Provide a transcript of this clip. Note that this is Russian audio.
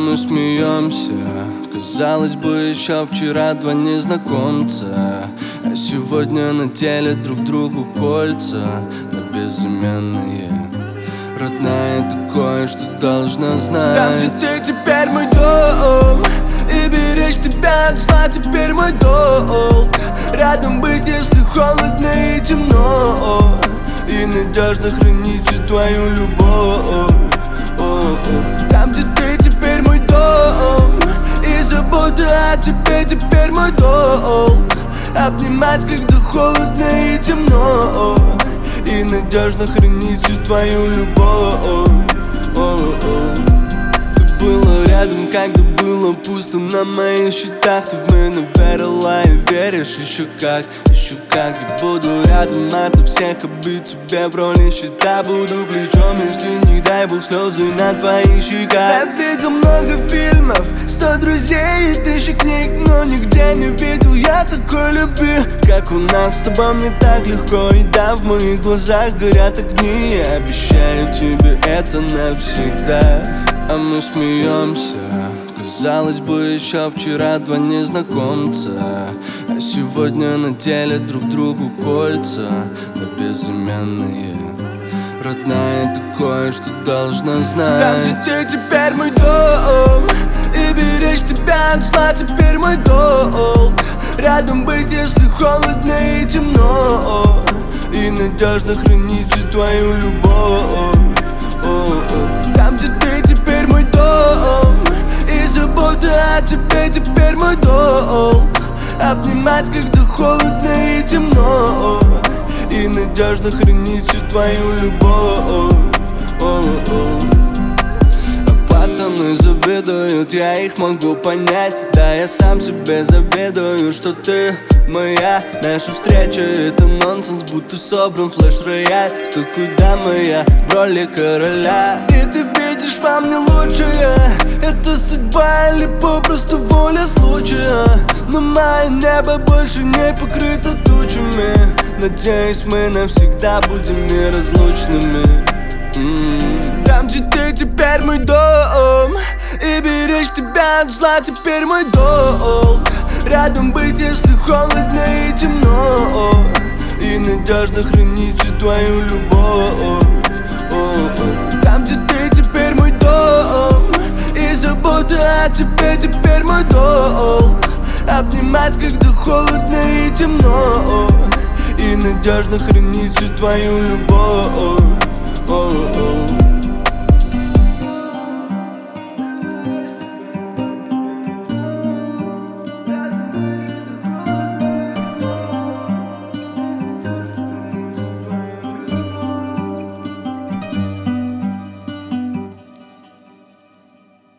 мы смеемся. Казалось бы, еще вчера два незнакомца, а сегодня надели друг другу кольца на безымянные. Родная, ты кое-что должна знать. Там, где ты, теперь мой дом, и беречь тебя от зла теперь мой долг. Рядом быть, если холодно и темно, и надежно хранить всю твою любовь. Там, где ты, теперь мой дом, и забота о тебе теперь мой долг. Обнимать, когда холодно и темно, и надежно хранить всю твою любовь. Ты была рядом, когда было пусто на моих счетах. Ты в меня верила и веришь еще как. И буду рядом от всех обид тебе в роли щита. Буду плечом, если не дай бог слезы на твоих щеках. Я видел много фильмов, 100 друзей и 1000 книг, но нигде не видел я такой любви, как у нас с тобой. Мне так легко, и да, в моих глазах горят огни. Я обещаю тебе это навсегда. А мы смеемся. Казалось бы, еще вчера два незнакомца, а сегодня надели друг другу кольца на безымянные. Родная, ты кое-что должна знать. Там, где ты, теперь мой дом, и беречь тебя от зла теперь мой долг. Рядом быть, если холодно и темно, и надежно хранить всю твою любовь. Там, где ты, теперь мой дом, и забота о тебе теперь мой долг. Обнимать, когда холодно и темно, и надежно хранить всю твою любовь. Пацаны завидуют, я их могу понять. Да, я сам себе завидую, что ты моя. Наша встреча — это нонсенс, будто собран флеш-рояль. Стой, куда моя в роли короля. И ты видишь во мне лучшее. Это судьба или попросту воля случая. Но мое небо больше не покрыто тучами. Надеюсь, мы навсегда будем неразлучными. Там, где ты, теперь мой дом, и беречь тебя от зла теперь мой долг. Рядом быть, если холодно и темно, и надежно хранить всю твою любовь. Там, где ты, теперь мой дом, и забота о тебе теперь мой долг. Обнимать, когда холодно и темно, и надежно хранить всю твою любовь.